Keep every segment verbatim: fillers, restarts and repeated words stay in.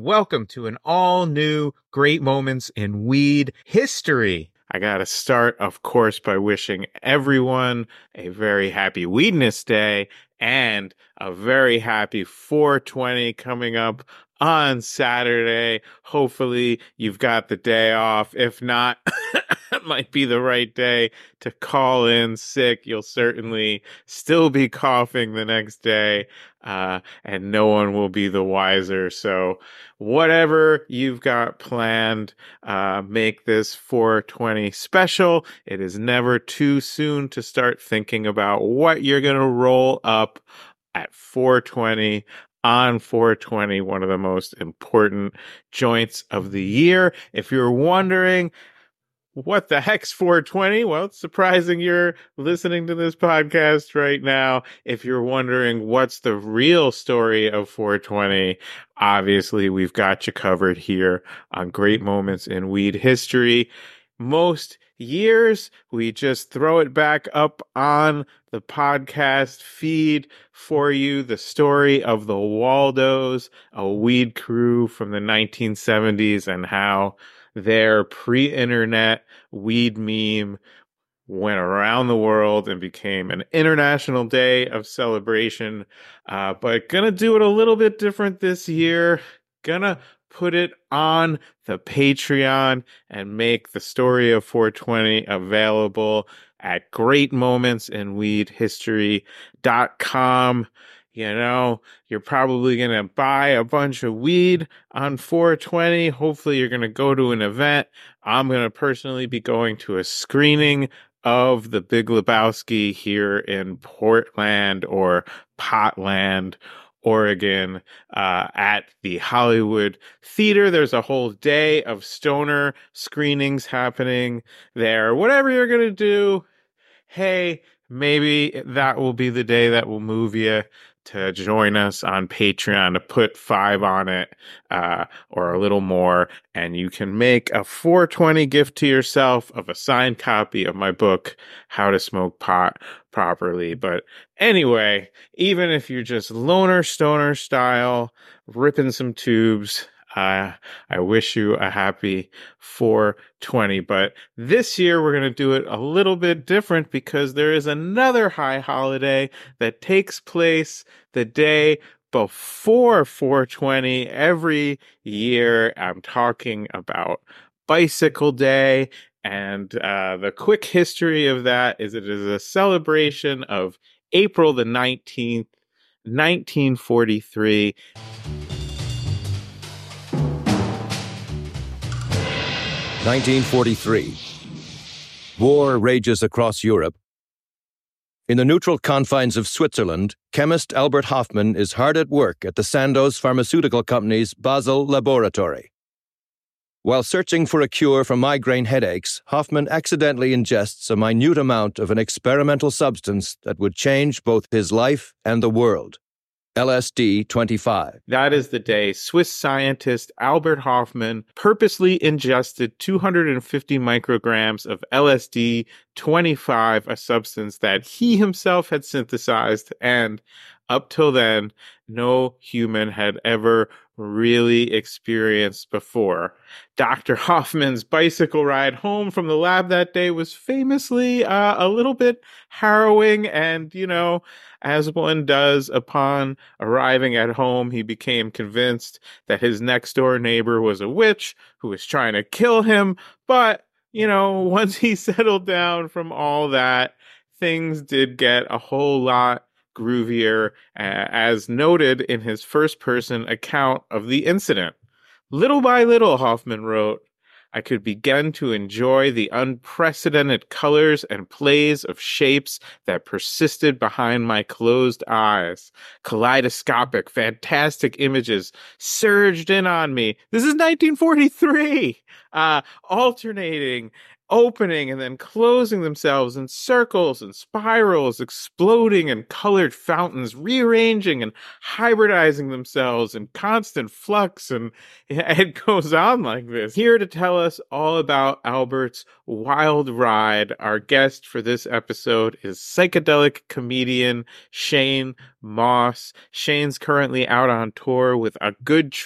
and welcome to an all-new Great Moments in Weed history. I gotta start, of course, by wishing everyone a very happy Weedness Day and a very happy four twenty coming up on Saturday. Hopefully you've got the day off. If not, it might be the right day to call in sick. You'll certainly still be coughing the next day, uh, and no one will be the wiser. So whatever you've got planned, uh, make this four twenty special. It is never too soon to start thinking about what you're going to roll up at four twenty. On four twenty, one of the most important joints of the year. If you're wondering, what the heck's four twenty? Well, it's surprising you're listening to this podcast right now. If you're wondering what's the real story of four twenty, obviously we've got you covered here on Great Moments in Weed History. Most years, we just throw it back up on the podcast feed for you, the story of the Waldos, a weed crew from the nineteen seventies, and how their pre-internet weed meme went around the world and became an international day of celebration. Uh, but gonna do it a little bit different this year. Gonna put it on the Patreon and make the story of four twenty available at great moments in weed history dot com. You know, you're probably going to buy a bunch of weed on four twenty. Hopefully you're going to go to an event. I'm going to personally be going to a screening of The Big Lebowski here in Portland or Potland, Oregon, uh, at the Hollywood Theater. There's a whole day of stoner screenings happening there. Whatever you're going to do, hey, maybe that will be the day that will move you to join us on Patreon, to put five on it, uh, or a little more, and you can make a four twenty gift to yourself of a signed copy of my book, How to Smoke Pot Properly. But anyway, even if you're just loner stoner style, ripping some tubes, Uh, I wish you a happy four twenty, but this year we're going to do it a little bit different because there is another high holiday that takes place the day before four twenty every year. I'm talking about Bicycle Day, and uh, the quick history of that is it is a celebration of April the nineteenth, nineteen forty-three. nineteen forty-three. War rages across Europe. In the neutral confines of Switzerland, chemist Albert Hofmann is hard at work at the Sandoz Pharmaceutical Company's Basel laboratory. While searching for a cure for migraine headaches, Hofmann accidentally ingests a minute amount of an experimental substance that would change both his life and the world. L S D twenty-five. That is the day Swiss scientist Albert Hofmann purposely ingested two hundred fifty micrograms of L S D twenty-five, a substance that he himself had synthesized, and up till then, no human had ever really experienced before. Doctor Hoffman's bicycle ride home from the lab that day was famously uh, a little bit harrowing, and, you know, as one does upon arriving at home, he became convinced that his next-door neighbor was a witch who was trying to kill him. But, you know, once he settled down from all that, things did get a whole lot groovier, uh, as noted in his first-person account of the incident. Little by little, Hofmann wrote, I could begin to enjoy the unprecedented colors and plays of shapes that persisted behind my closed eyes. Kaleidoscopic, fantastic images surged in on me. This is nineteen forty-three! Uh, alternating, opening and then closing themselves in circles and spirals, exploding in colored fountains, rearranging and hybridizing themselves in constant flux, and it goes on like this. Here to tell us all about Albert's wild ride, our guest for this episode is psychedelic comedian Shane Moss. Shane's currently out on tour with A Good Trip,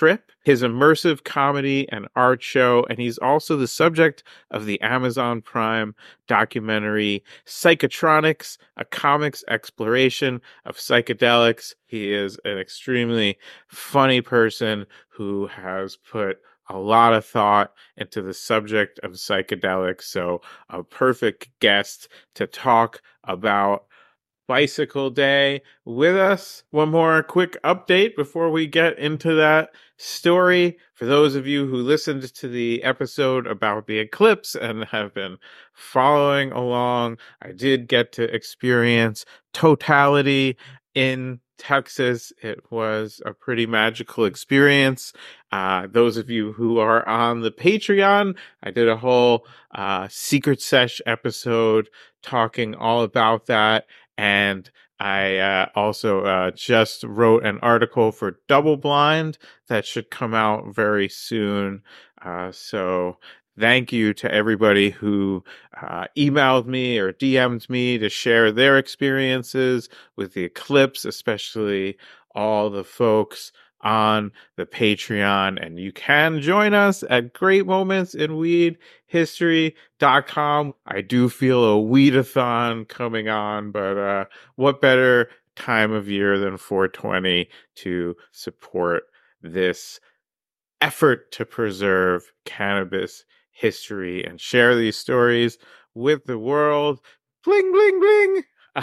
his immersive comedy and art show, and he's also the subject of the Amazon Prime documentary Psychotronics, a comics exploration of psychedelics. He is an extremely funny person who has put a lot of thought into the subject of psychedelics, so a perfect guest to talk about Bicycle Day with us. One more quick update before we get into that story. For those of you who listened to the episode about the eclipse and have been following along, I did get to experience totality in Texas. It was a pretty magical experience. Uh, those of you who are on the Patreon, I did a whole uh, Secret Sesh episode talking all about that. And I uh, also uh, just wrote an article for Double Blind that should come out very soon. Uh, so thank you to everybody who uh, emailed me or D M'd me to share their experiences with the eclipse, especially all the folks on the Patreon. And you can join us at Great Moments in Weed History dot com. I do feel a weedathon coming on, but uh, what better time of year than four twenty to support this effort to preserve cannabis history and share these stories with the world. Bling, bling, bling.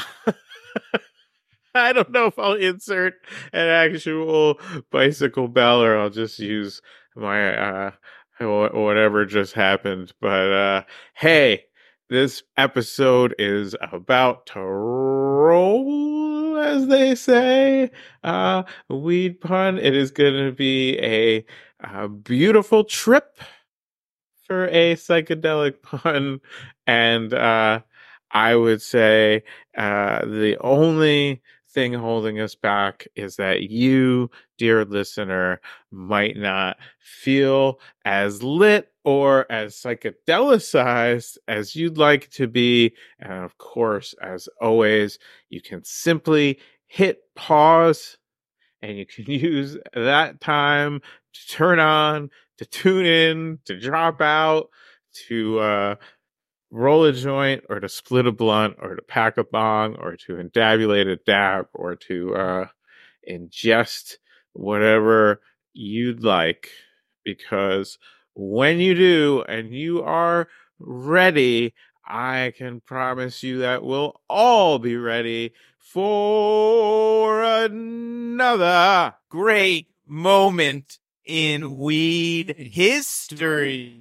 I don't know if I'll insert an actual bicycle bell or I'll just use my uh whatever just happened. But uh hey, this episode is about to roll, as they say. Uh weed pun. It is gonna be a, a beautiful trip for a psychedelic pun. And uh I would say uh the only thing holding us back is that you, dear listener, might not feel as lit or as psychedelicized as you'd like to be. And of course, as always, you can simply hit pause and you can use that time to turn on, to tune in, to drop out, to uh roll a joint, or to split a blunt, or to pack a bong, or to endabulate a dab, or to uh, ingest whatever you'd like. Because when you do, and you are ready, I can promise you that we'll all be ready for another great moment in weed history.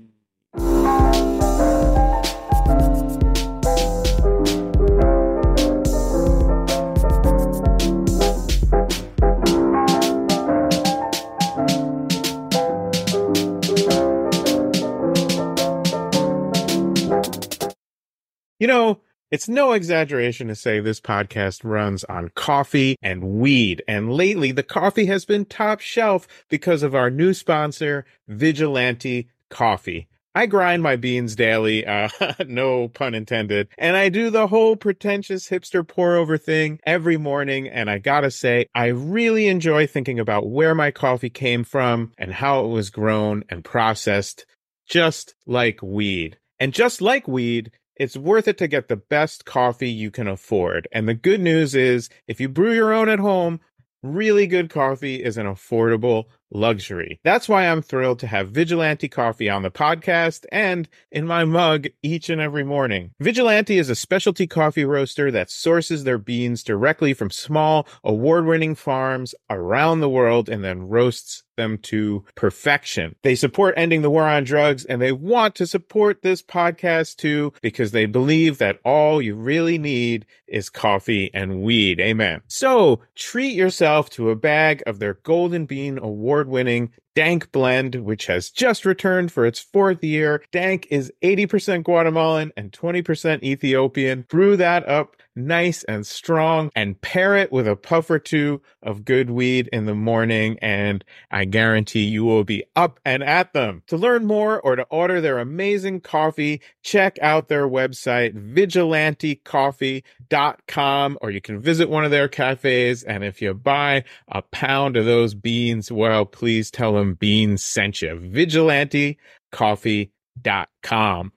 You know, it's no exaggeration to say this podcast runs on coffee and weed. And lately, the coffee has been top shelf because of our new sponsor, Vigilante Coffee. I grind my beans daily, uh, no pun intended, and I do the whole pretentious hipster pour-over thing every morning, and I gotta say, I really enjoy thinking about where my coffee came from and how it was grown and processed, just like weed. And just like weed, it's worth it to get the best coffee you can afford. And the good news is, if you brew your own at home, really good coffee is an affordable luxury. That's why I'm thrilled to have Vigilante Coffee on the podcast and in my mug each and every morning. Vigilante is a specialty coffee roaster that sources their beans directly from small, award-winning farms around the world and then roasts them to perfection. They support ending the war on drugs, and they want to support this podcast too, because they believe that all you really need is coffee and weed. Amen. So treat yourself to a bag of their Golden Bean award-winning Dank blend, which has just returned for its fourth year. Dank is eighty percent Guatemalan and twenty percent Ethiopian. Brew that up nice and strong and pair it with a puff or two of good weed in the morning, and I guarantee you will be up and at them. To learn more or to order their amazing coffee, check out their website, vigilante coffee dot com, or you can visit one of their cafes, and if you buy a pound of those beans, well, please tell them and Beans sent you. vigilante coffee dot com.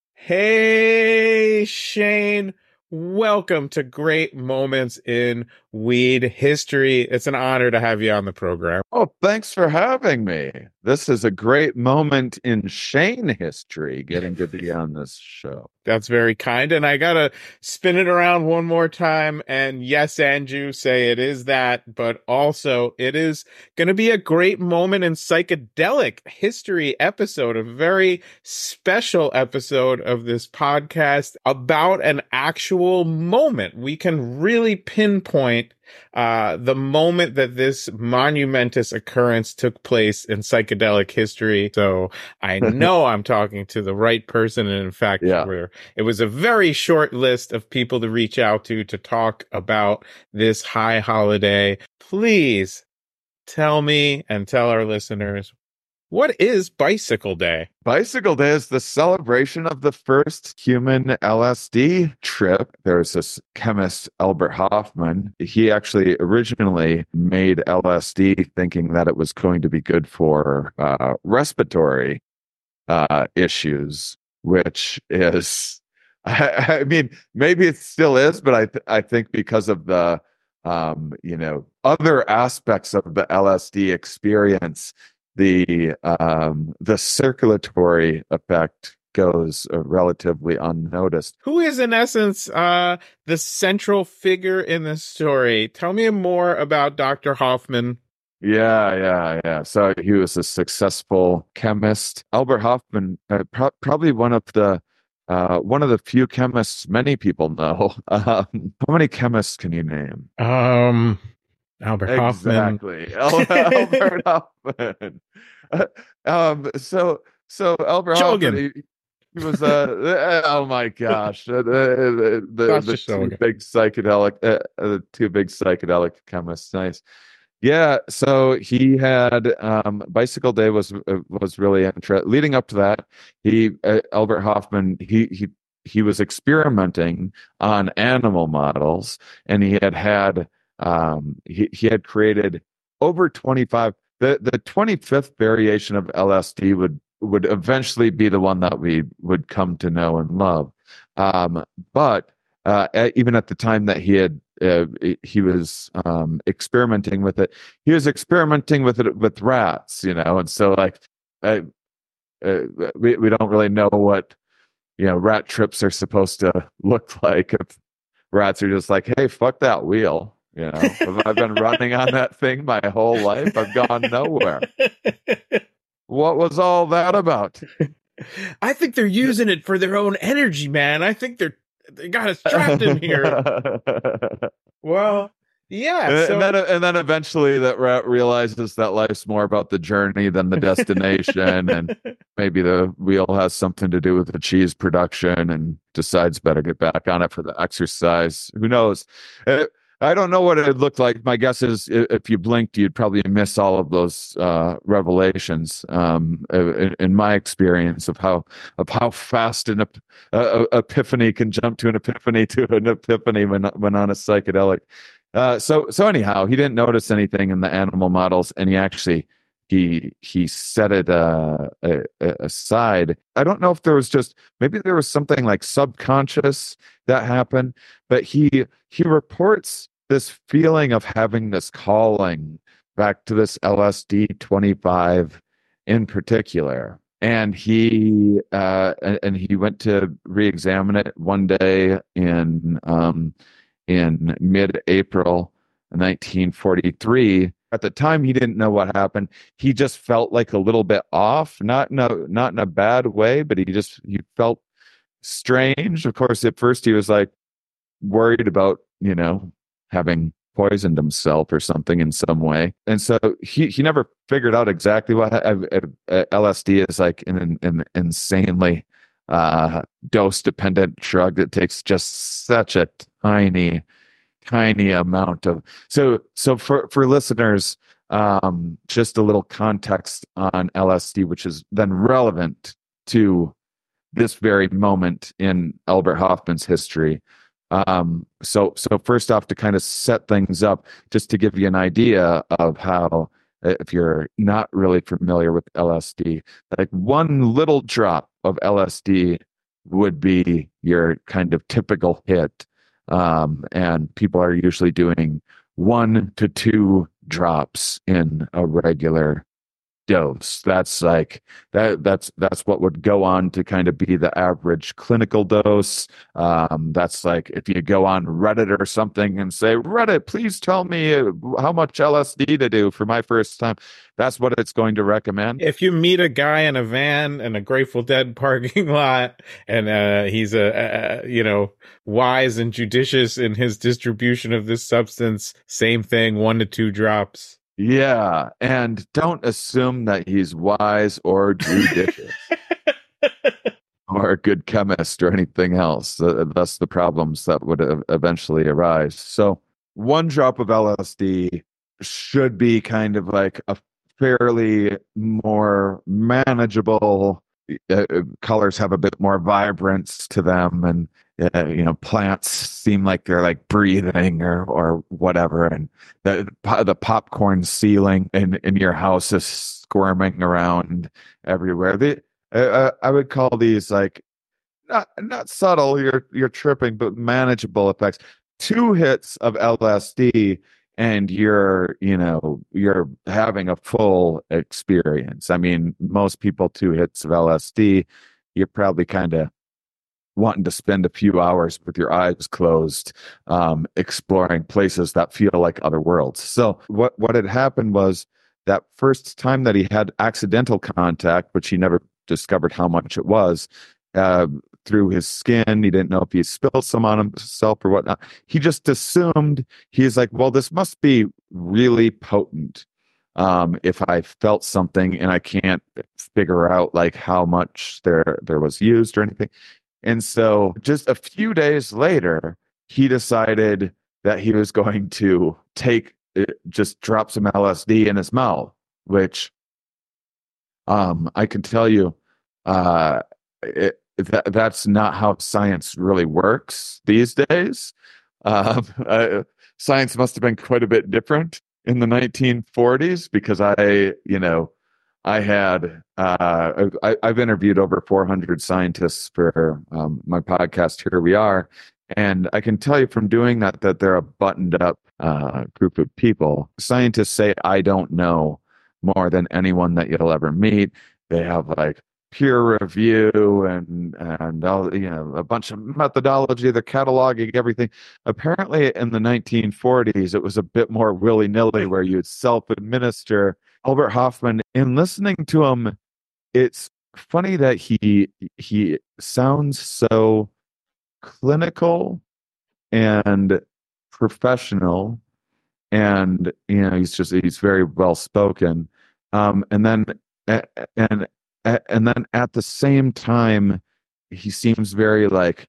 Hey, Shane. Welcome to Great Moments in Weed History. It's an honor to have you on the program. Oh, thanks for having me. This is a great moment in Shane history, getting to be on this show. That's very kind. And I got to spin it around one more time. And yes, Andrew, say it is that, but also it is going to be a great moment in psychedelic history episode, a very special episode of this podcast about an actual moment. We can really pinpoint uh, the moment that this monumentous occurrence took place in psychedelic history. So I know I'm talking to the right person. And in fact, Yeah. we're it was a very short list of people to reach out to to talk about this high holiday. Please tell me and tell our listeners, what is Bicycle Day? Bicycle Day is the celebration of the first human L S D trip. There's this chemist, Albert Hofmann. He actually originally made L S D thinking that it was going to be good for uh, respiratory uh, issues, which is, I, I mean, maybe it still is, but I, th- I think because of the, um, you know, other aspects of the L S D experience, the um, the circulatory effect goes uh, relatively unnoticed. Who is, in essence, uh, the central figure in this story? Tell me more about Doctor Hofmann. Yeah, yeah, yeah. So he was a successful chemist. Albert Hofmann, uh, pro- probably one of the uh, one of the few chemists many people know. Um, how many chemists can you name? Um, Albert Hofmann. Exactly, Al- Albert Hofmann. Uh, um, so, so Albert Shulgin. Hofmann. He, he was uh, oh my gosh, uh, the the, the, That's the just two Shulgin. big psychedelic, uh, uh, the two big psychedelic chemists. Nice. Yeah, so he had um, Bicycle Day was uh, was really interesting. Leading up to that, he uh, Albert Hofmann he he he was experimenting on animal models, and he had had um, he he had created over twenty-five. The the twenty-fifth variation of L S D would would eventually be the one that we would come to know and love. Um, but uh, even at the time that he had uh, he was um, experimenting with it, he was experimenting with it with rats, you know, and so like uh, uh, we we don't really know what you know rat trips are supposed to look like. If rats are just like, hey, fuck that wheel. You know, if I've been running on that thing my whole life, I've gone nowhere. What was all that about? I think they're using it for their own energy, man. I think they're they got us trapped in here. Well, yeah. And, So, and then and then eventually that rat realizes that life's more about the journey than the destination, and maybe the wheel has something to do with the cheese production, and decides better get back on it for the exercise. Who knows? Uh, I don't know what it looked like. My guess is if you blinked, you'd probably miss all of those uh, revelations. Um, in, in my experience of how of how fast an ep- uh, epiphany can jump to an epiphany to an epiphany when when on a psychedelic. Uh, so so anyhow, he didn't notice anything in the animal models, and he actually he he set it uh, a, a, aside. I don't know if there was just maybe there was something like subconscious that happened, but he he reports this feeling of having this calling back to this L S D twenty-five in particular. And he uh, and, and he went to re-examine it one day in um, in mid-April nineteen forty-three. At the time, he didn't know what happened. He just felt like a little bit off, not in a not in a bad way, but he just he felt strange. Of course, at first he was like worried about you know having poisoned himself or something in some way, and so he he never figured out exactly what uh, uh, L S D is like in an insanely uh, dose dependent drug that takes just such a tiny tiny amount of so so for for listeners, um just a little context on L S D, which is then relevant to this very moment in Albert Hofmann's history. Um so so first off, to kind of set things up, just to give you an idea of how if you're not really familiar with L S D, like one little drop of L S D would be your kind of typical hit. Um, and people are usually doing one to two drops in a regular dose. That's like that that's that's what would go on to kind of be the average clinical dose. Um, that's like if you go on Reddit or something and say, Reddit, please tell me how much L S D to do for my first time. That's what it's going to recommend. If you meet a guy in a van in a Grateful Dead parking lot, and uh, he's a, a you know wise and judicious in his distribution of this substance, same thing, one to two drops. Yeah, and don't assume that he's wise or judicious or a good chemist or anything else. Uh, That's the problems that would uh, eventually arise. So one drop of L S D should be kind of like a fairly more manageable. Uh, colors have a bit more vibrance to them, and uh, you know, plants seem like they're like breathing or or whatever, and the the popcorn ceiling in in your house is squirming around everywhere. The uh, I would call these like not not subtle. You're you're tripping, but manageable effects. Two hits of L S D and you're, you know, you're having a full experience. I mean, most people, two hits of L S D, you're probably kind of wanting to spend a few hours with your eyes closed, um, exploring places that feel like other worlds. So what, what had happened was that first time that he had accidental contact, which he never discovered how much it was, uh, through his skin. He didn't know if he spilled some on himself or whatnot. He just assumed, he's like, well, this must be really potent. Um, if I felt something and I can't figure out like how much there, there was used or anything. And so just a few days later, he decided that he was going to take, just drop some L S D in his mouth, which um, I can tell you, uh, it, That that's not how science really works these days. Um, uh, science must have been quite a bit different in the nineteen forties because I, you know, I had uh, I, I've interviewed over four hundred scientists for um, my podcast. Here we are, and I can tell you from doing that that they're a buttoned up uh, group of people. Scientists say I don't know more than anyone that you'll ever meet. They have like peer review and and all, you know, a bunch of methodology. They're cataloging everything. Apparently, in the nineteen forties, it was a bit more willy nilly, where you'd self administer. Albert Hofmann, in listening to him, it's funny that he he sounds so clinical and professional, and you know, he's just he's very well spoken. Um, and then and and then at the same time, he seems very like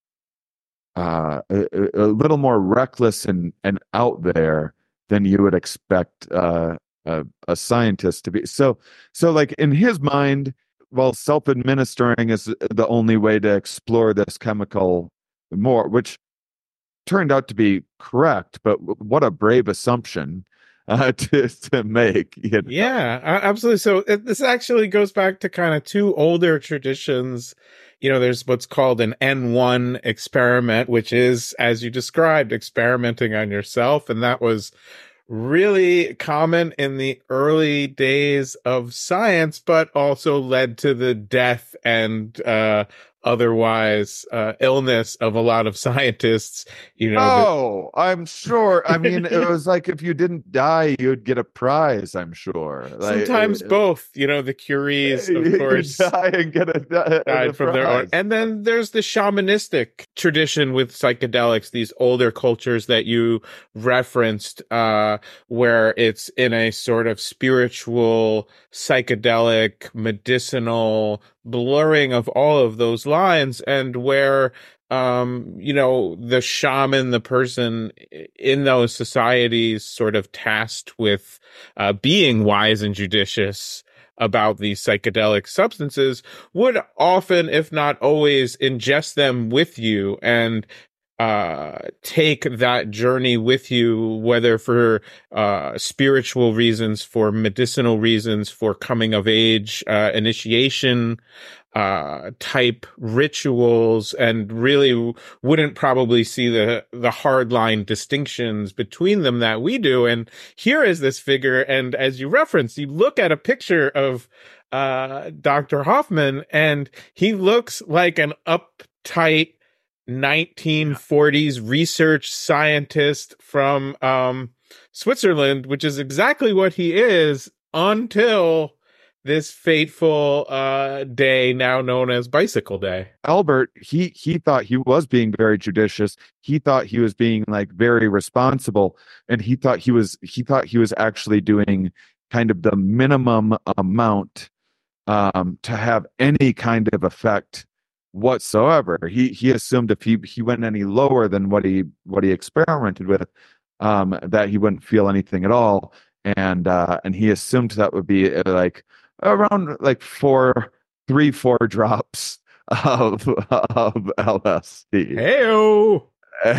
uh, a, a little more reckless and, and out there than you would expect uh, a, a scientist to be. So, so like in his mind, well, self-administering is the only way to explore this chemical more, which turned out to be correct. But what a brave assumption uh, to to make. You know? Yeah, absolutely. So it, this actually goes back to kind of two older traditions. You know, there's what's called an N one experiment, which is, as you described, experimenting on yourself. And that was really common in the early days of science, but also led to the death and uh, otherwise uh, illness of a lot of scientists. You know, oh, the- I'm sure. I mean, it was like if you didn't die, you'd get a prize. I'm sure. Like, sometimes uh, both. You know, the Curies, of course, die and get a, a, died a from their own. And then there's the shamanistic tradition with psychedelics. These older cultures that you referenced, uh, where it's in a sort of spiritual, psychedelic, medicinal blurring of all of those lines, and where um you know, the shaman, the person in those societies sort of tasked with uh being wise and judicious about these psychedelic substances, would often, if not always, ingest them with you. And uh, take that journey with you, whether for uh, spiritual reasons, for medicinal reasons, for coming of age, uh, initiation, uh, type rituals, and really w- wouldn't probably see the, the hard line distinctions between them that we do. And here is this figure. And as you referenced, you look at a picture of, uh, Doctor Hoffman, and he looks like an uptight nineteen forties research scientist from, um, Switzerland, which is exactly what he is until this fateful uh, day now known as Bicycle Day. Albert, he he thought he was being very judicious. He thought he was being like very responsible, and he thought he was he thought he was actually doing kind of the minimum amount um, to have any kind of effect whatsoever. He he assumed if he he went any lower than what he what he experimented with, um, that he wouldn't feel anything at all, and uh, and he assumed that would be uh, like around like four, three, four drops of of L S D. Heyo!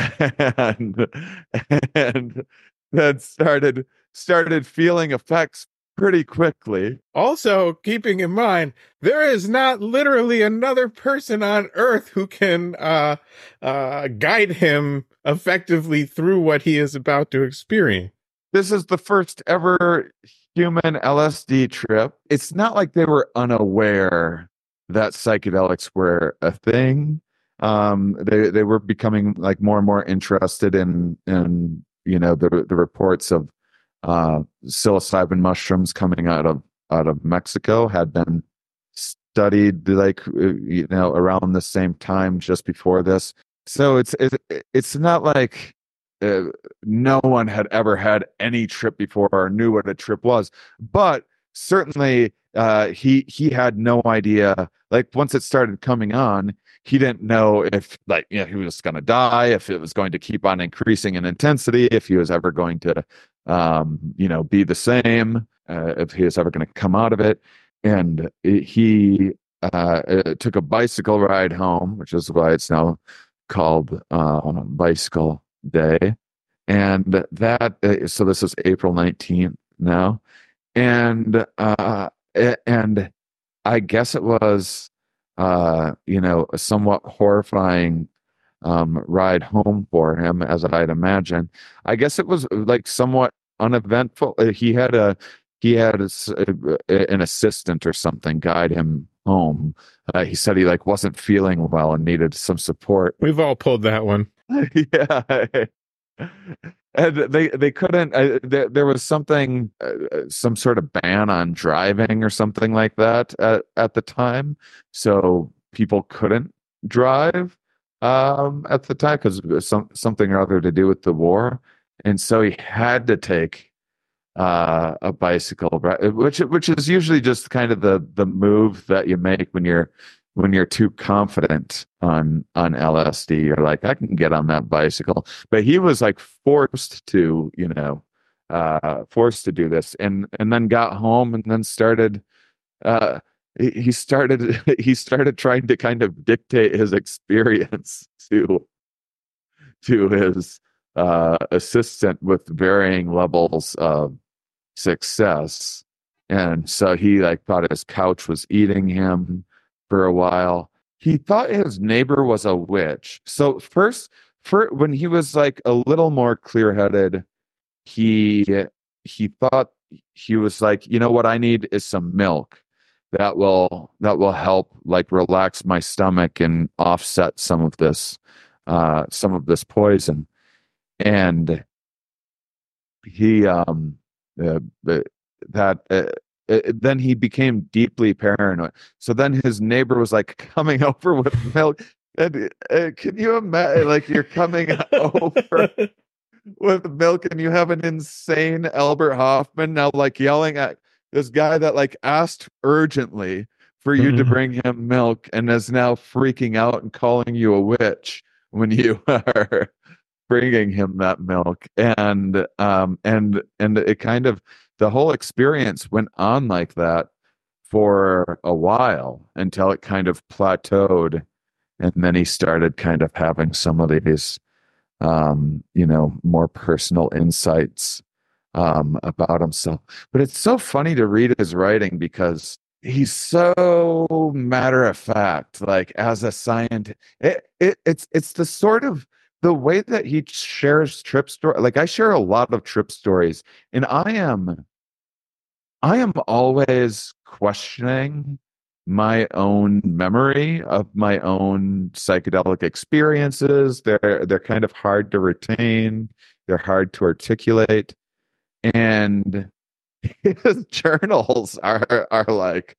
And and then started started feeling effects pretty quickly. Also, keeping in mind, there is not literally another person on Earth who can uh, uh, guide him effectively through what he is about to experience. This is the first ever human L S D trip. It's not like they were unaware that psychedelics were a thing. Um, they they were becoming like more and more interested in in you know the the reports of uh, psilocybin mushrooms coming out of out of Mexico had been studied like you know around the same time just before this. So it's it, it's not like uh, no one had ever had any trip before or knew what a trip was, but certainly uh, he he had no idea. Like once it started coming on, he didn't know if like you know, he was going to die, if it was going to keep on increasing in intensity, if he was ever going to um, you know be the same, uh, if he was ever going to come out of it. And he uh, took a bicycle ride home, which is why it's now called uh, Bicycle Day. And that, uh, so this is April nineteenth now. And, uh, and I guess it was, uh, you know, a somewhat horrifying um, ride home for him, as I'd imagine. I guess it was like somewhat uneventful. He had a, he had a, an assistant or something guide him home. Uh, he said he like wasn't feeling well and needed some support. We've all pulled that one. Yeah. And they they couldn't uh, there, there was something uh, some sort of ban on driving or something like that at, at the time, so people couldn't drive um at the time because some something or other to do with the war, and so he had to take uh a bicycle, which which is usually just kind of the the move that you make when you're when you're too confident on on L S D. You're like, I can get on that bicycle. But he was like forced to, you know, uh, forced to do this, and and then got home and then started. Uh, he he started he started trying to kind of dictate his experience to to his uh, assistant with varying levels of success, and so he like thought his couch was eating him. For a while, he thought his neighbor was a witch. So first, for when he was like a little more clear-headed, he he thought he was like, you know what I need is some milk that will that will help like relax my stomach and offset some of this uh, some of this poison. And he um uh, that. Uh, It, then he became deeply paranoid. So then his neighbor was like coming over with milk. And uh, can you imagine, like you're coming over with milk and you have an insane Albert Hoffman now like yelling at this guy that like asked urgently for you to bring him milk and is now freaking out and calling you a witch when you are bringing him that milk. And um and and it kind of the whole experience went on like that for a while until it kind of plateaued. And then he started kind of having some of these um, you know, more personal insights um, about himself. But it's so funny to read his writing because he's so matter of fact. Like as a scientist, it, it it's it's the sort of the way that he shares trip story. Like I share a lot of trip stories, and I am I am always questioning my own memory of my own psychedelic experiences. They're they're kind of hard to retain. They're hard to articulate. And his journals are are like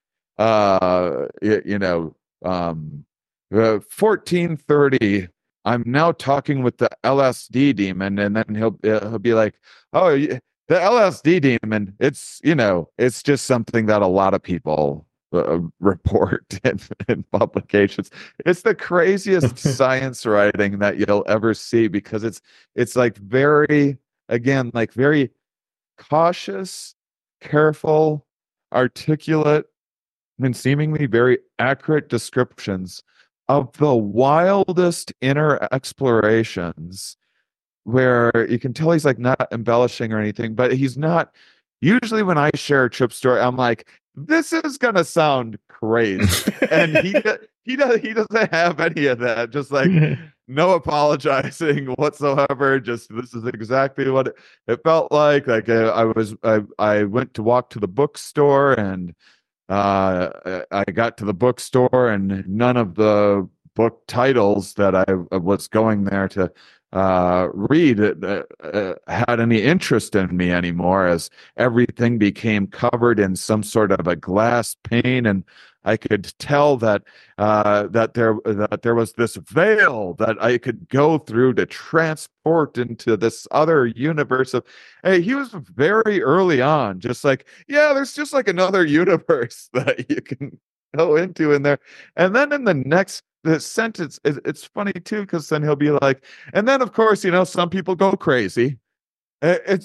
uh you, you know um uh, fourteen thirty, I'm now talking with the L S D demon, and then he'll uh, he'll be like, oh, the L S D demon, it's, you know, it's just something that a lot of people uh, report in, in publications. It's the craziest science writing that you'll ever see because it's it's like very, again, like very cautious, careful, articulate, and seemingly very accurate descriptions of the wildest inner explorations where you can tell he's like not embellishing or anything, but he's not. Usually, when I share a trip story, I'm like, "This is gonna sound crazy," and he he does he doesn't have any of that. Just like no apologizing whatsoever. Just this is exactly what it, it felt like. Like uh, I was I I went to walk to the bookstore and uh, I got to the bookstore and none of the book titles that I was going there to uh, read uh, uh, had any interest in me anymore, as everything became covered in some sort of a glass pane, and I could tell that uh, that there that there was this veil that I could go through to transport into this other universe of. Hey, he was very early on, just like, yeah, there's just like another universe that you can go into in there, and then in the next the sentence, it, it's funny too because then he'll be like, and then of course you know some people go crazy. It, it's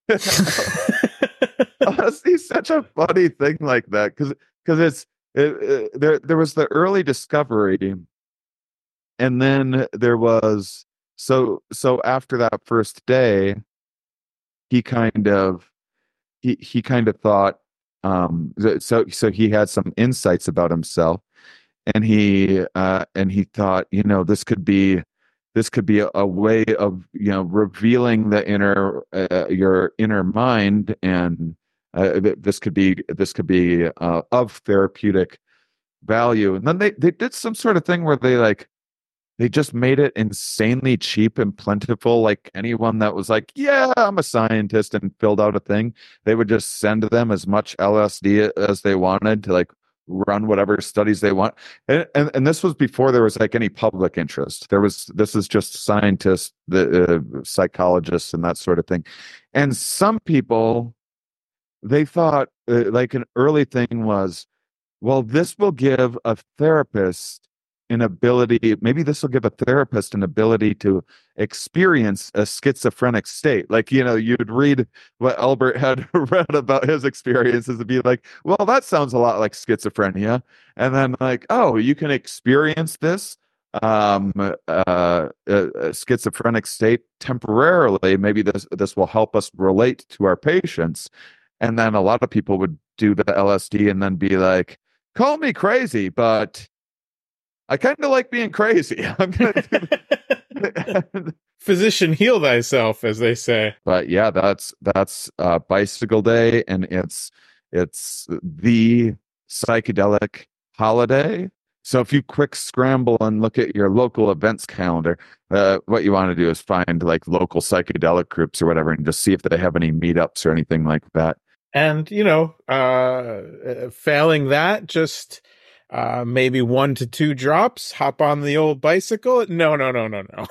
it, honestly such a funny thing like that because because it's. It, it, there, there was the early discovery, and then there was so so after that first day, he kind of he he kind of thought um so so he had some insights about himself, and he uh and he thought, you know, this could be this could be a, a way of, you know, revealing the inner uh, your inner mind, and uh, this could be this could be uh, of therapeutic value. And then they they did some sort of thing where they like they just made it insanely cheap and plentiful. Like anyone that was like, yeah, I'm a scientist, and filled out a thing, they would just send them as much L S D as they wanted to like run whatever studies they want. And and, and this was before there was like any public interest. There was this is just scientists, the uh, psychologists, and that sort of thing. And some people, they thought uh, like an early thing was, well, this will give a therapist an ability, maybe this will give a therapist an ability to experience a schizophrenic state. Like, you know, you'd read what Albert had read about his experiences and be like, well, that sounds a lot like schizophrenia. And then like, oh, you can experience this um uh a, a schizophrenic state temporarily. Maybe this this will help us relate to our patients. And then a lot of people would do the L S D and then be like, call me crazy, but I kind of like being crazy. I'm gonna do Physician, heal thyself, as they say. But yeah, that's that's uh, Bicycle Day, and it's it's the psychedelic holiday. So if you quick scramble and look at your local events calendar, uh, what you want to do is find like local psychedelic groups or whatever, and just see if they have any meetups or anything like that. And, you know, uh, failing that, just uh, maybe one to two drops, hop on the old bicycle. No, no, no, no, no.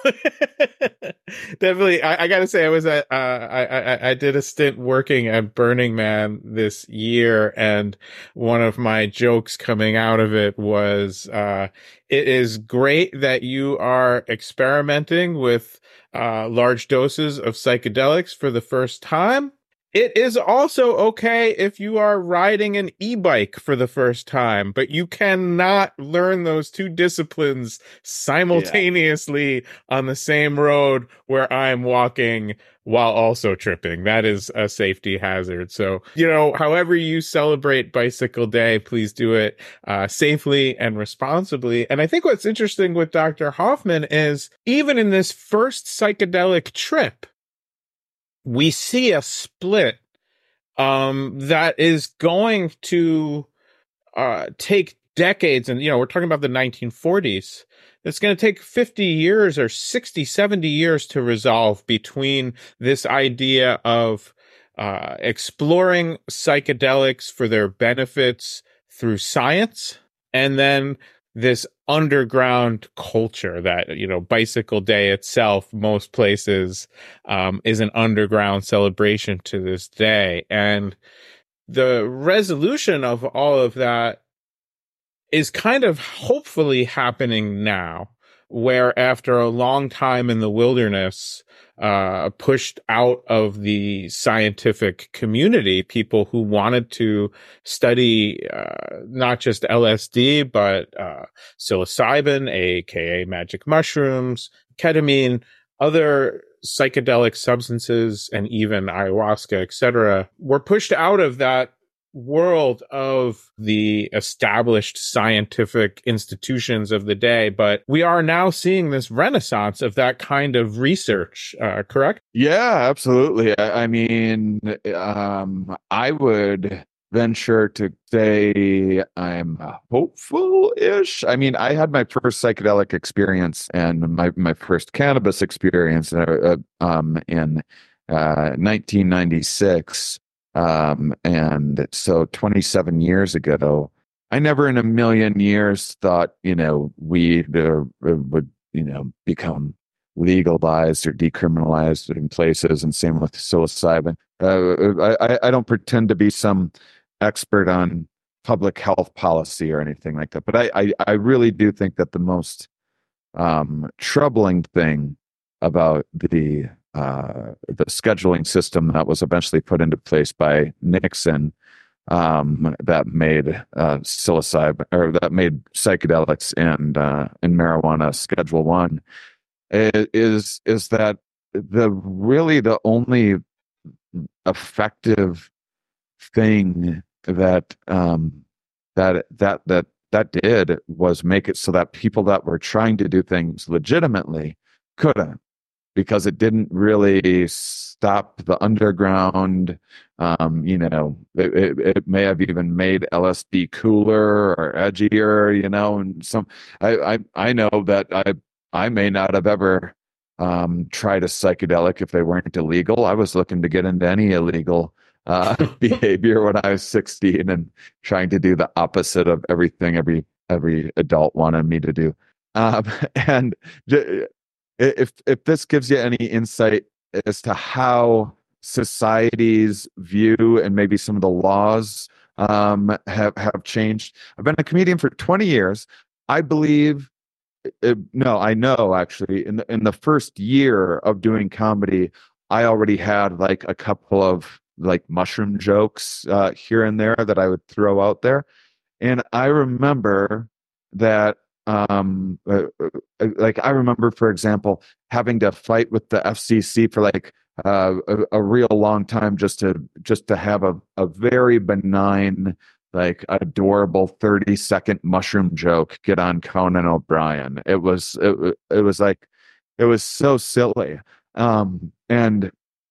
Definitely. I, I got to say, I was at, uh, I, I, I did a stint working at Burning Man this year. And one of my jokes coming out of it was, uh, it is great that you are experimenting with uh, large doses of psychedelics for the first time. It is also okay if you are riding an e-bike for the first time, but you cannot learn those two disciplines simultaneously yeah. on the same road where I'm walking while also tripping. That is a safety hazard. So, you know, however you celebrate Bicycle Day, please do it uh, safely and responsibly. And I think what's interesting with Doctor Hoffman is even in this first psychedelic trip, we see a split um, that is going to uh, take decades. And, you know, we're talking about the nineteen forties. It's going to take fifty years or sixty, seventy years to resolve between this idea of uh, exploring psychedelics for their benefits through science and then this underground culture that, you know, Bicycle Day itself, most places, um, is an underground celebration to this day. And the resolution of all of that is kind of hopefully happening now, where after a long time in the wilderness, uh, pushed out of the scientific community, people who wanted to study, uh, not just L S D, but, uh, psilocybin, aka magic mushrooms, ketamine, other psychedelic substances, and even ayahuasca, et cetera, were pushed out of that world of the established scientific institutions of the day. But we are now seeing this renaissance of that kind of research, uh, correct? Yeah, absolutely. I, I mean, um, I would venture to say I'm hopeful-ish. I mean, I had my first psychedelic experience and my, my first cannabis experience uh, um, in uh, nineteen ninety-six. Um, and so twenty-seven years ago, I never in a million years thought, you know, weed uh, would, you know, become legalized or decriminalized in places, and same with psilocybin. Uh, I, I don't pretend to be some expert on public health policy or anything like that, but I, I, I really do think that the most um, troubling thing about the Uh, the scheduling system that was eventually put into place by Nixon, um, that made uh, psilocybin or that made psychedelics and uh, and marijuana Schedule One, is is that the really the only effective thing that um, that that that that did was make it so that people that were trying to do things legitimately couldn't, because it didn't really stop the underground. Um, you know, it, it, it may have even made L S D cooler or edgier, you know, and some, I, I, I know that I, I may not have ever um, tried a psychedelic if they weren't illegal. I was looking to get into any illegal uh, behavior when I was sixteen and trying to do the opposite of everything every, every adult wanted me to do. Um, and j- If if this gives you any insight as to how societies view and maybe some of the laws um, have have changed, I've been a comedian for twenty years. I believe, it, no, I know actually. In the in the first year of doing comedy, I already had like a couple of like mushroom jokes uh, here and there that I would throw out there, and I remember that. Um, uh, uh, like I remember, for example, having to fight with the F C C for like uh, a, a real long time just to just to have a, a very benign, like adorable thirty second mushroom joke get on Conan O'Brien. It was it, it was like it was so silly. Um, and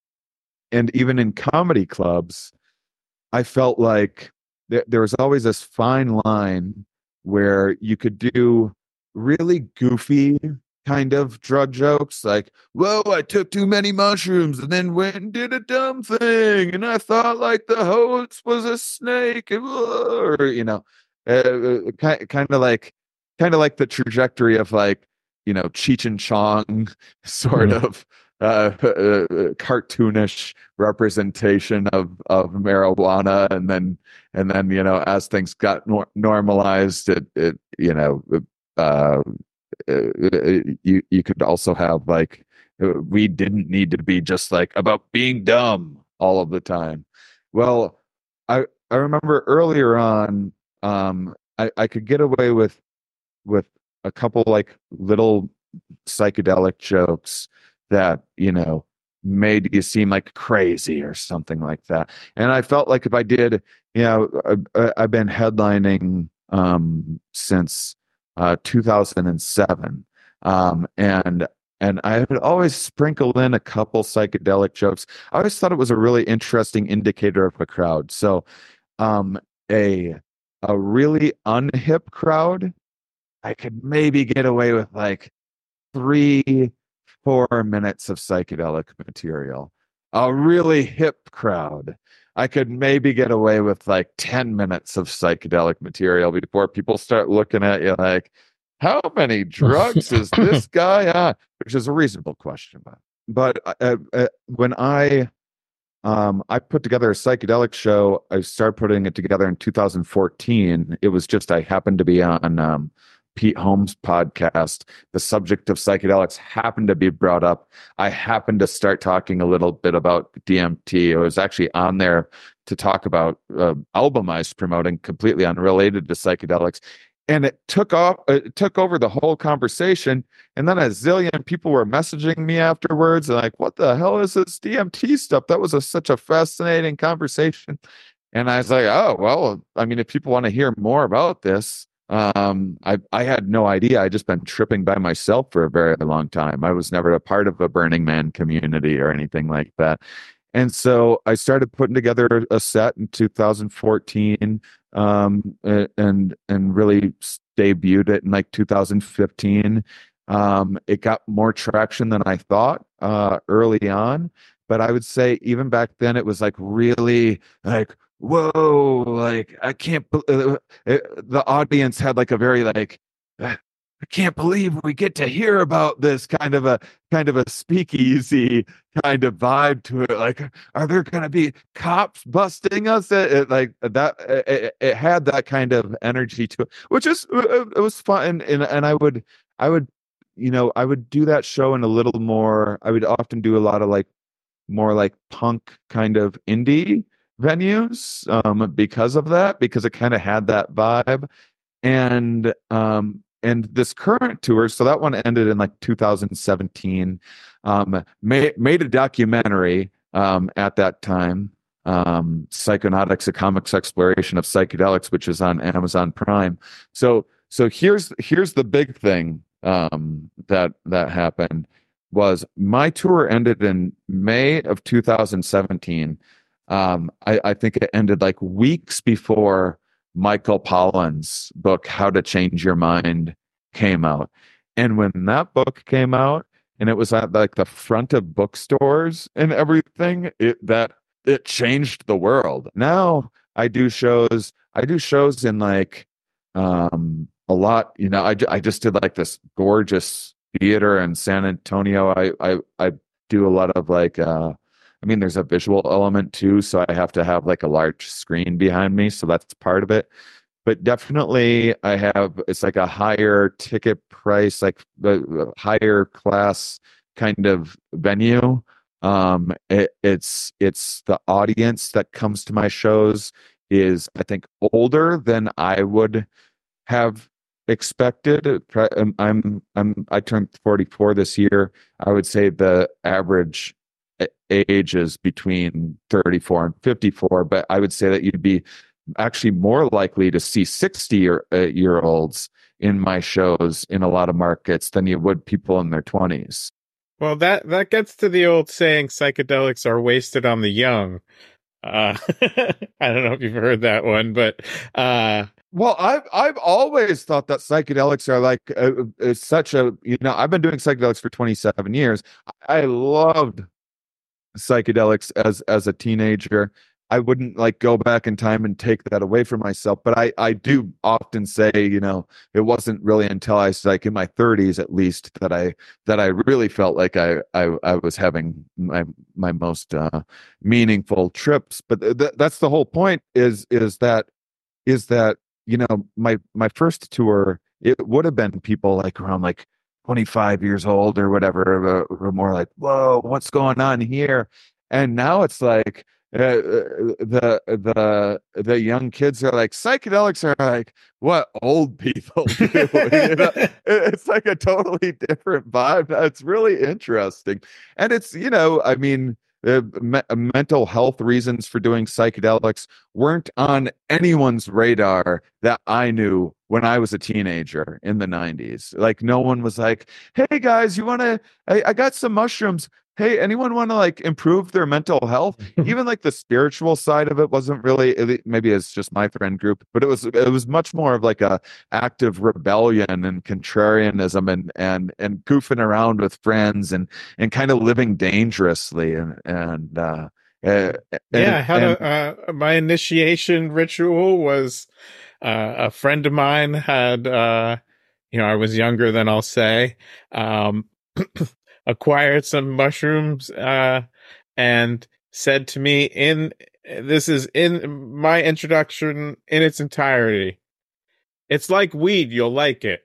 and even in comedy clubs, I felt like th- there was always this fine line where you could do really goofy kind of drug jokes like, whoa, I took too many mushrooms and then went and did a dumb thing and I thought like the host was a snake, or, you know, uh, kind, kind of like kind of like the trajectory of like, you know, Cheech and Chong sort mm-hmm. of uh, uh, cartoonish representation of of marijuana, and then and then you know, as things got nor- normalized, it it you know, uh, you you could also have like, we didn't need to be just like about being dumb all of the time. Well, I I remember earlier on, um, I, I could get away with with a couple like little psychedelic jokes that, you know, made you seem like crazy or something like that. And I felt like if I did, you know, I, I've been headlining um, since uh, two thousand seven, um, and and I would always sprinkle in a couple psychedelic jokes. I always thought it was a really interesting indicator of a crowd. So, um, a a really unhip crowd, I could maybe get away with like three, four minutes of psychedelic material. A really hip crowd, I could maybe get away with like ten minutes of psychedelic material before people start looking at you like, how many drugs is this guy on? Which is a reasonable question. But, but uh, uh, when I um, I put together a psychedelic show, I started putting it together in two thousand fourteen. It was just I happened to be on um, Pete Holmes' podcast. The subject of psychedelics happened to be brought up. I happened to start talking a little bit about D M T. I was actually on there to talk about uh, album I was promoting, completely unrelated to psychedelics. And it took off, it took over the whole conversation. And then a zillion people were messaging me afterwards and like, what the hell is this D M T stuff? That was a, such a fascinating conversation. And I was like, oh, well, I mean, if people want to hear more about this, um, I, I had no idea. I just been tripping by myself for a very long time. I was never a part of a Burning Man community or anything like that. And so I started putting together a set in two thousand fourteen, um, and and really debuted it in like two thousand fifteen. Um, it got more traction than I thought uh, early on, but I would say even back then it was like really like, whoa, like I can't. Uh, it, the audience had like a very like, I can't believe we get to hear about this kind of a kind of a speakeasy kind of vibe to it. Like, are there going to be cops busting us? It, it, like that, it, it had that kind of energy to it, which is it was fun. And, and and I would I would you know I would do that show in a little more. I would often do a lot of like more like punk kind of indie venues um, because of that, because it kind of had that vibe. And um, and this current tour, so that one ended in like two thousand seventeen. Um, made made a documentary um, at that time, um, Psychonautics: A Comics Exploration of Psychedelics, which is on Amazon Prime. So so here's here's the big thing um, that that happened was my tour ended in May of two thousand seventeen. Um, I, I think it ended like weeks before Michael Pollan's book, How to Change Your Mind, came out. And when that book came out and it was at like the front of bookstores and everything, it that it changed the world. Now I do shows, I do shows in like um a lot, you know, I, I just did like this gorgeous theater in San Antonio. I I I do a lot of like uh I mean, there's a visual element too, so I have to have like a large screen behind me, so that's part of it. But definitely, I have it's like a higher ticket price, like the higher class kind of venue. Um, it, it's it's the audience that comes to my shows is I think older than I would have expected. I'm I'm, I'm I turned forty-four this year. I would say the average age is between thirty-four and fifty-four, but I would say that you'd be actually more likely to see sixty year, uh, year olds in my shows in a lot of markets than you would people in their twenties. Well, that, that gets to the old saying, psychedelics are wasted on the young. Uh, I don't know if you've heard that one, but uh, well, I've I've always thought that psychedelics are like uh, uh, such a you know I've been doing psychedelics for twenty-seven years. I loved psychedelics as as a teenager. I wouldn't like go back in time and take that away from myself, but I I do often say, you know, it wasn't really until I was like in my thirties at least that I that I really felt like I I, I was having my my most uh, meaningful trips. But th- that's the whole point is is that is that you know my my first tour, it would have been people like around like twenty-five years old or whatever, or more like, whoa, what's going on here? and now it's like uh, the the the young kids are like, psychedelics are like what old people do. You know? It's like a totally different vibe. It's really interesting, and it's, you know, I mean, uh, me- mental health reasons for doing psychedelics weren't on anyone's radar that I knew when I was a teenager in the nineties. Like, no one was like, hey guys, you want to, I, I got some mushrooms. Hey, anyone want to like improve their mental health? Even like the spiritual side of it wasn't really, maybe it's just my friend group, but it was, it was much more of like a active rebellion and contrarianism and, and, and goofing around with friends and, and kind of living dangerously. And, and, uh, uh, Yeah, I had and, a uh, my initiation ritual was uh, a friend of mine had uh, you know, I was younger than I'll say, um, acquired some mushrooms uh, and said to me, in this is in my introduction in its entirety, it's like weed, you'll like it.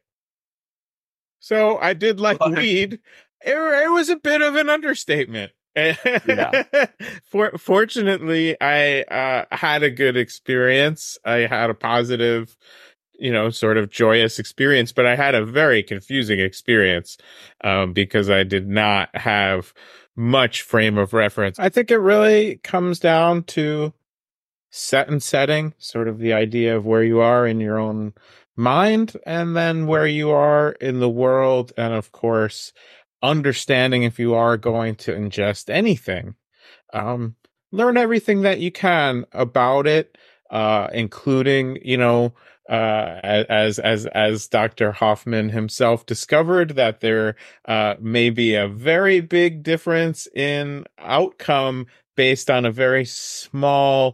So I did like weed. It, it was a bit of an understatement. Yeah. For, fortunately, I uh, had a good experience. I had a positive, you know, sort of joyous experience, but I had a very confusing experience um, because I did not have much frame of reference. I think it really comes down to set and setting, sort of the idea of where you are in your own mind and then where you are in the world. And of course, understanding if you are going to ingest anything, um, learn everything that you can about it, uh, including, you know, uh, as, as, as Doctor Hoffman himself discovered, that there, uh, may be a very big difference in outcome based on a very small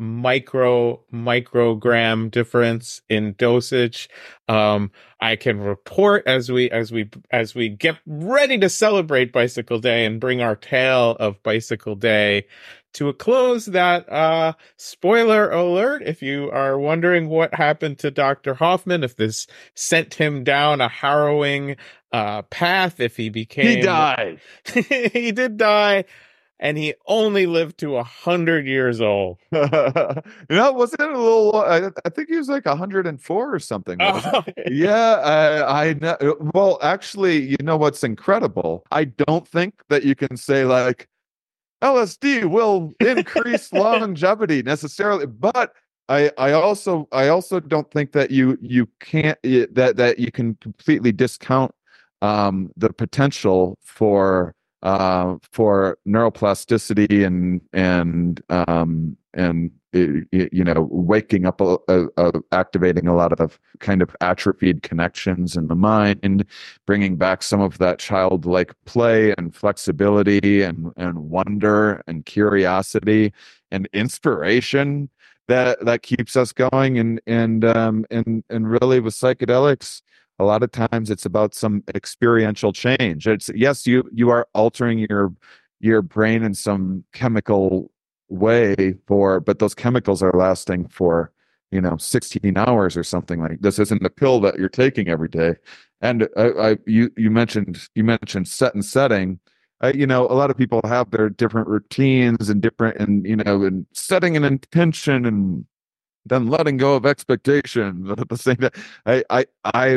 micro microgram difference in dosage. Um, I can report as we as we as we get ready to celebrate Bicycle Day and bring our tale of Bicycle Day to a close that, uh, spoiler alert, if you are wondering what happened to Doctor Hoffman, if this sent him down a harrowing uh path, if he became he died. he did die. And he only lived to a hundred years old. You know, wasn't it a little? I, I think he was like one hundred and four or something. Oh. Yeah, I, I know. Well, actually, you know what's incredible? I don't think that you can say like L S D will increase longevity necessarily, but I, I also, I also don't think that you, you can't that that you can completely discount um, the potential for. Uh, for neuroplasticity and and um, and you know, waking up, a, a, a, activating a lot of kind of atrophied connections in the mind, bringing back some of that childlike play and flexibility and and wonder and curiosity and inspiration that that keeps us going. And and um, and and really with psychedelics, a lot of times it's about some experiential change. It's yes, you you are altering your your brain in some chemical way for, but those chemicals are lasting for, you know, sixteen hours or something. Like, this isn't a pill that you're taking every day. And I, I you you mentioned you mentioned set and setting. Uh, you know, a lot of people have their different routines and different, and you know, and setting an intention and then letting go of expectation. But at the same time, I I I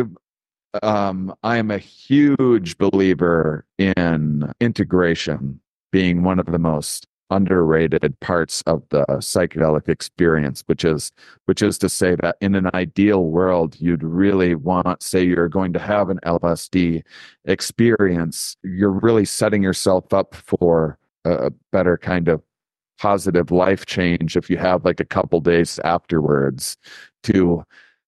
um, I am a huge believer in integration being one of the most underrated parts of the psychedelic experience, which is which is to say that in an ideal world, you'd really want, say you're going to have an L S D experience, you're really setting yourself up for a better kind of positive life change if you have like a couple days afterwards to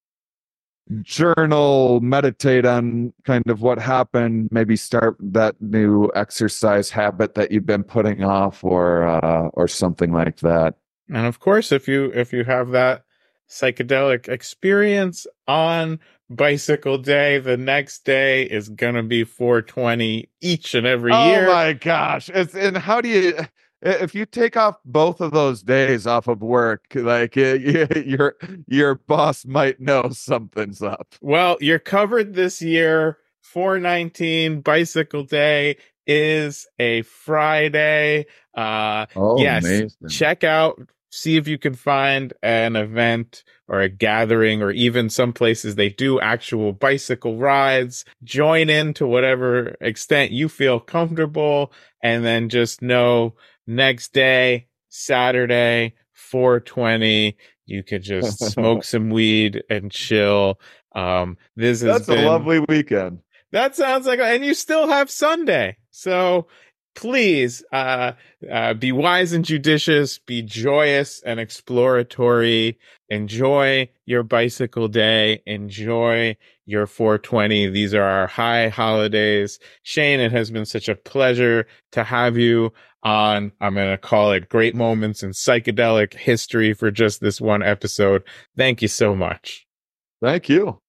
journal, meditate on kind of what happened, maybe start that new exercise habit that you've been putting off, or uh, or something like that. And of course, if you if you have that psychedelic experience on Bicycle Day, the next day is gonna be four twenty each and every oh year. Oh my gosh! It's, and how do you? If you take off both of those days off of work, like your your boss might know something's up. Well, you're covered this year. four nineteen Bicycle Day is a Friday. Uh, Oh, yes, amazing. check out, see if you can find an event or a gathering, or even some places they do actual bicycle rides. Join in to whatever extent you feel comfortable, and then just know next day, Saturday, four twenty, you could just smoke some weed and chill. Um, this has That's been a lovely weekend. That sounds like, and you still have Sunday. So please, uh, uh, be wise and judicious, be joyous and exploratory. Enjoy your bicycle day. Enjoy your four twenty. These are our high holidays. Shane, it has been such a pleasure to have you on. I'm going to call it Great Moments in Psychedelic History for just this one episode. Thank you so much. Thank you.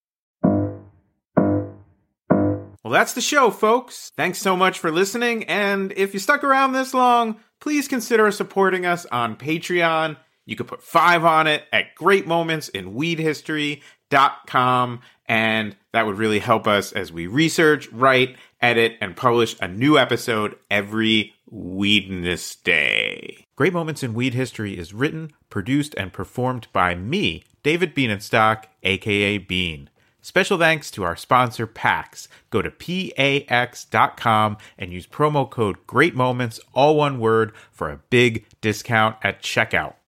Well, that's the show, folks. Thanks so much for listening. And if you stuck around this long, please consider supporting us on Patreon. You could put five on it at great moments in weed history dot com. And that would really help us as we research, write, edit, and publish a new episode every Weedness Day. Great Moments in Weed History is written, produced, and performed by me, David Bienenstock, aka Bean. Special thanks to our sponsor, PAX. Go to pax dot com and use promo code GREATMOMENTS, all one word, for a big discount at checkout.